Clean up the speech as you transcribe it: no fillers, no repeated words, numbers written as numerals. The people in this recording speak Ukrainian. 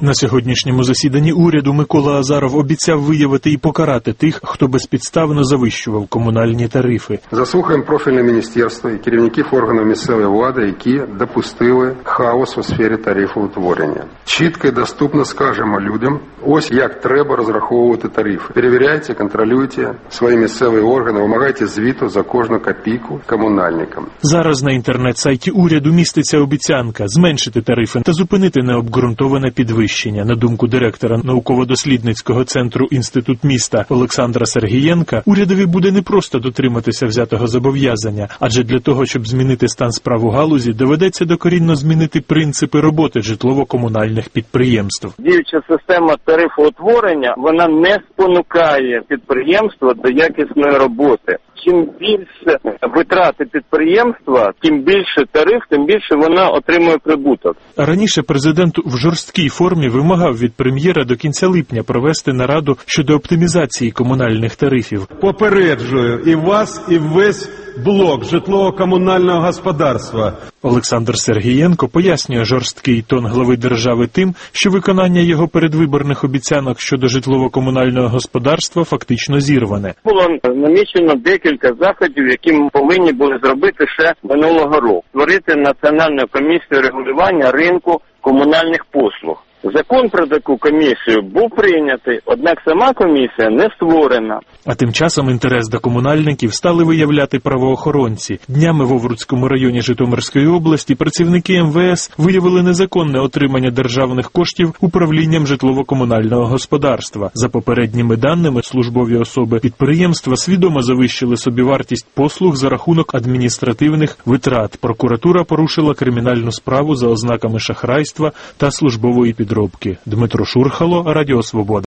На сьогоднішньому засіданні уряду Микола Азаров обіцяв виявити і покарати тих, хто безпідставно завищував комунальні тарифи. Заслухаємо профільне міністерство і керівників органів місцевої влади, які допустили хаос у сфері тарифоутворення. Чітко і доступно скажемо людям, ось як треба розраховувати тарифи. Перевіряйте, контролюйте свої місцеві органи, вимагайте звіту за кожну копійку комунальникам. Зараз на інтернет-сайті уряду міститься обіцянка зменшити тарифи та зупинити необґрунтоване підвищення. На думку директора науково-дослідницького центру «Інститут міста» Олександра Сергієнка, урядові буде не просто дотриматися взятого зобов'язання, адже для того, щоб змінити стан справ у галузі, доведеться докорінно змінити принципи роботи житлово-комунальних підприємств. Діюча система тарифоутворення, вона не спонукає підприємства до якісної роботи. Чим більше витрати підприємства, тим більше тариф, тим більше вона отримує прибуток. Раніше президент в жорсткій формі вимагав від прем'єра до кінця липня провести нараду щодо оптимізації комунальних тарифів. Попереджую і вас, і весь блок житлово-комунального господарства. Олександр Сергієнко пояснює жорсткий тон глави держави тим, що виконання його передвиборних обіцянок щодо житлово-комунального господарства фактично зірване. Було намічено декілька заходів, які ми повинні були зробити ще минулого року. Створити Національну комісію регулювання ринку комунальних послуг. Закон про таку комісію був прийнятий, однак сама комісія не створена. А тим часом інтерес до комунальників стали виявляти правоохоронці. Днями в Овруцькому районі Житомирської області працівники МВС виявили незаконне отримання державних коштів управлінням житлово-комунального господарства. За попередніми даними, службові особи підприємства свідомо завищили собівартість послуг за рахунок адміністративних витрат. Прокуратура порушила кримінальну справу за ознаками шахрайства та службової підробки. Дмитро Шурхало, Радіо Свобода.